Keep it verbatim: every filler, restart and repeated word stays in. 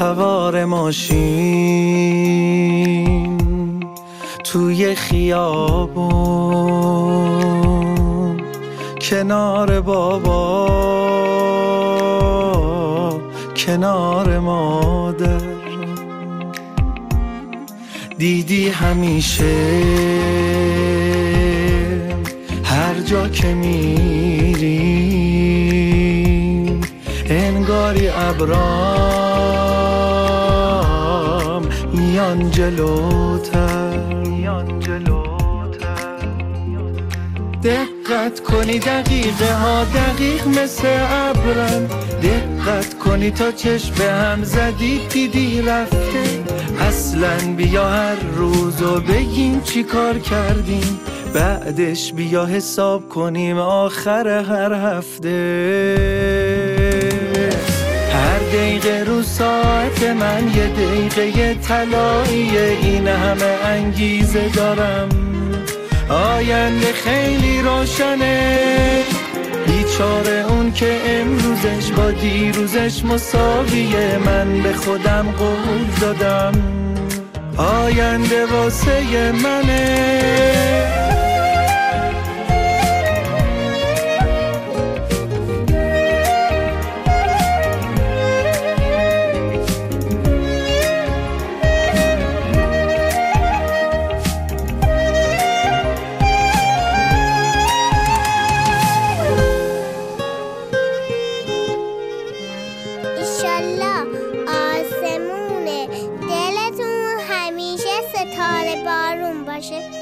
سوار ماشین توی خیابون کنار بابا کنار مادر، دیدی همیشه هر جا که میریم انگاری ابرام میان جلوتر. دقت کنی دقیقه ها دقیق مثل ابرن، دقت کنی تا چشم به هم زدی دیدی رفته. اصلا بیا هر روزو بگیم چی کار کردیم، بعدش بیا حساب کنیم آخر هر هفته. هر دقیقه رو ساعت من یه دقیقه طلاییه، این همه انگیزه دارم آینده خیلی روشنه. بیچاره اون که امروزش با دیروزش مساویه، من به خودم قول دادم آینده واسه منه. ایشالله آسمونه دلتون همیشه ستاره بارون باشه.